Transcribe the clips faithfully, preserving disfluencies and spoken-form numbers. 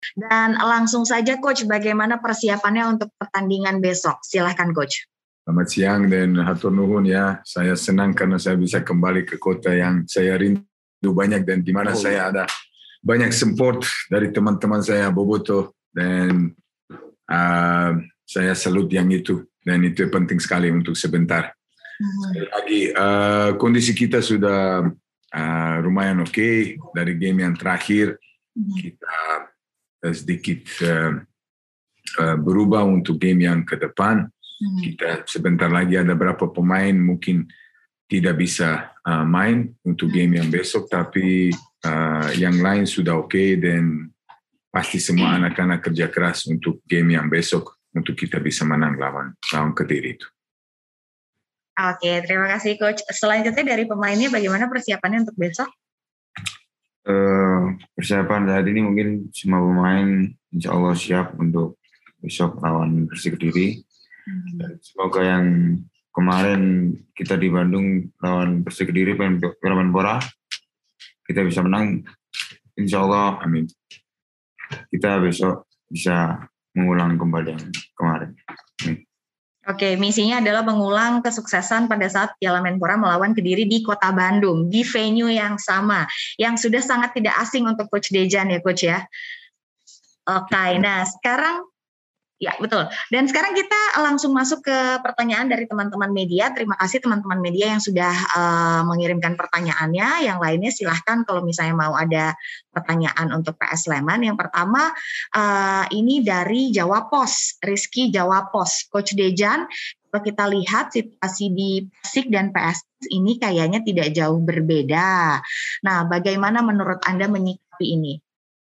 Dan langsung saja Coach, bagaimana persiapannya untuk pertandingan besok? Silahkan Coach. Selamat siang dan hatur nuhun ya. Saya senang karena saya bisa kembali ke kota yang saya rindu banyak dan di mana oh. saya ada banyak support dari teman-teman saya Boboto dan uh, saya salut yang itu dan itu penting sekali untuk sebentar. Hmm. Sekali lagi uh, kondisi kita sudah uh, lumayan oke okay. Dari game yang terakhir hmm. kita uh, sedikit uh, uh, berubah untuk game yang ke depan. Hmm. Kita sebentar lagi ada beberapa pemain mungkin tidak bisa uh, main untuk game yang besok, tapi uh, yang lain sudah oke okay, dan pasti semua anak-anak kerja keras untuk game yang besok untuk kita bisa menang lawan lawan Kediri itu. Oke, terima kasih Coach. Selanjutnya dari pemainnya bagaimana persiapannya untuk besok? Uh, persiapan saat ini mungkin semua pemain insya Allah siap untuk besok lawan Persik Kediri. Dan semoga yang kemarin kita di Bandung lawan Persik Kediri Piala Menpora kita bisa menang, insya Allah, amin. Kita besok bisa mengulang kembali yang kemarin. Amin. Oke, misinya adalah mengulang kesuksesan pada saat Piala Menpora melawan Kediri di Kota Bandung di venue yang sama, yang sudah sangat tidak asing untuk Coach Dejan ya Coach ya. Oke, nah sekarang ya, betul. Dan sekarang kita langsung masuk ke pertanyaan dari teman-teman media. Terima kasih teman-teman media yang sudah uh, mengirimkan pertanyaannya. Yang lainnya silahkan kalau misalnya mau ada pertanyaan untuk P S Sleman. Yang pertama uh, ini dari Jawa Pos, Rizky Jawa Pos. Coach Dejan, kalau kita lihat situasi di Persik dan P S ini kayaknya tidak jauh berbeda. Nah, bagaimana menurut Anda menyikapi ini?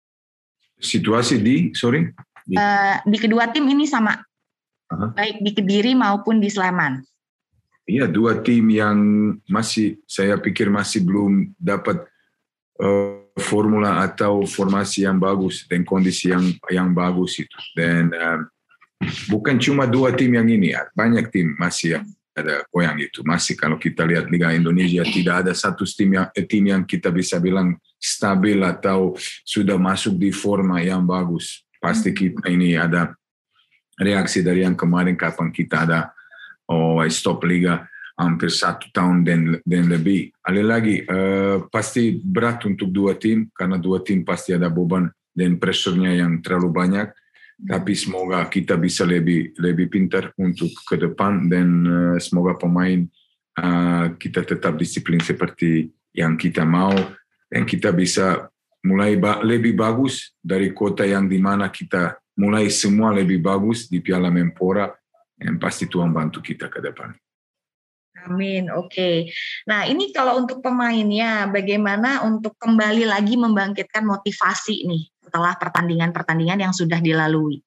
Situasi di, sorry? Di, uh, di kedua tim ini sama, uh-huh. baik di Kediri maupun di Sleman. Iya, dua tim yang masih, saya pikir masih belum dapat uh, formula atau formasi yang bagus dan kondisi yang yang bagus itu. Dan uh, bukan cuma dua tim yang ini, banyak tim masih ada goyang itu. Masih kalau kita lihat Liga Indonesia tidak ada satu tim yang tim yang kita bisa bilang stabil atau sudah masuk di forma yang bagus. Pasti kita ini ada reaksi dari yang kemarin kapan kita ada oh, stop liga hampir satu tahun dan, dan lebih. Ada lagi, uh, pasti berat untuk dua tim karena dua tim pasti ada beban dan pressure-nya yang terlalu banyak. Tapi semoga kita bisa lebih lebih pintar untuk ke depan dan uh, semoga pemain uh, kita tetap disiplin seperti yang kita mau dan kita bisa mulai ba- lebih bagus dari kota yang dimana kita mulai semua lebih bagus di Piala Menpora yang pasti Tuhan bantu kita ke depan. Amin, oke. Okay. Nah ini kalau untuk pemainnya bagaimana untuk kembali lagi membangkitkan motivasi nih setelah pertandingan-pertandingan yang sudah dilalui?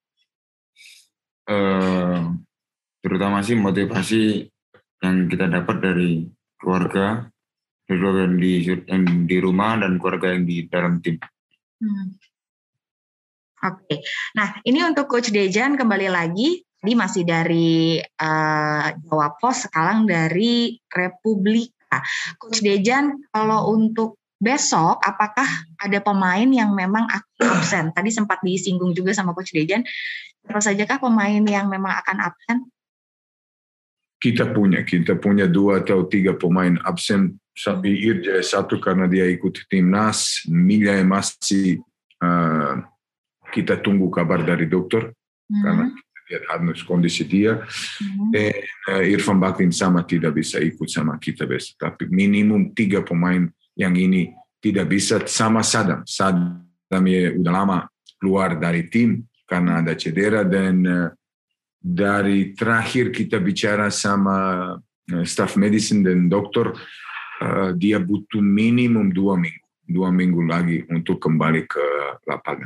Uh, terutama sih motivasi yang kita dapat dari keluarga, keluarga yang di, yang di rumah dan keluarga yang di dalam tim. Hmm. Oke, okay. Nah ini untuk Coach Dejan kembali lagi, tadi masih dari uh, Jawa Pos, sekarang dari Republika. Coach Dejan, kalau untuk besok, apakah ada pemain yang memang absen? Tadi sempat disinggung juga sama Coach Dejan, apa sajakah pemain yang memang akan absen? Kita punya, kita punya dua atau tiga pemain absen. Irja satu karena dia ikut timnas, Milya masih uh, kita tunggu kabar dari dokter hmm. karena kita lihat harus kondisi dia. Hmm. Dan uh, Irfan Bahdim sama tidak bisa ikut sama kita besok. Tapi minimum tiga pemain yang ini tidak bisa sama Sadam. Sadam ya udah lama keluar dari tim karena ada cedera dan uh, dari terakhir kita bicara sama uh, staff medicine dan dokter. Uh, dia butuh minimum dua minggu, dua minggu lagi untuk kembali ke lapangan.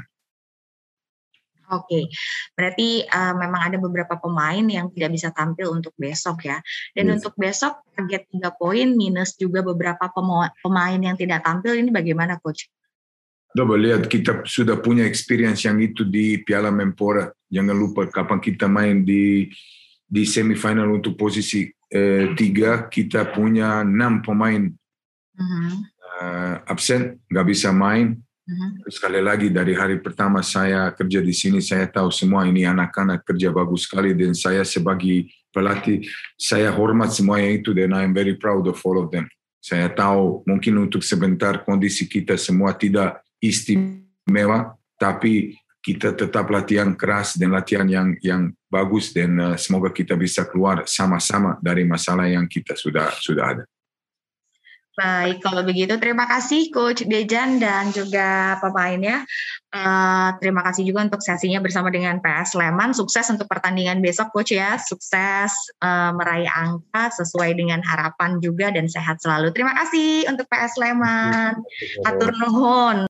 Oke, berarti uh, memang ada beberapa pemain yang tidak bisa tampil untuk besok ya. Dan yes. Untuk besok target tiga poin minus juga beberapa pemain yang tidak tampil, ini bagaimana Coach? Coba lihat, kita sudah punya experience yang itu di Piala Menpora. Jangan lupa kapan kita main di di semifinal untuk posisi eh, tiga, kita punya enam pemain uh-huh. uh, absen, nggak bisa main. Mhm. Sekali lagi dari hari pertama saya kerja di sini, saya tahu semua ini anak-anak kerja bagus sekali dan saya sebagai pelatih, saya hormat semuanya itu dan I'm very proud of all of them. Saya tahu mungkin untuk sebentar kondisi kita semua tidak istimewa, tapi kita tetap latihan keras dan latihan yang yang bagus dan uh, semoga kita bisa keluar sama-sama dari masalah yang kita sudah sudah ada. Baik, kalau begitu terima kasih Coach Dejan dan juga pemainnya. Uh, terima kasih juga untuk sesinya bersama dengan P S Sleman. Sukses untuk pertandingan besok Coach ya. Sukses uh, meraih angka sesuai dengan harapan juga dan sehat selalu. Terima kasih untuk P S Sleman. Atur nuhun.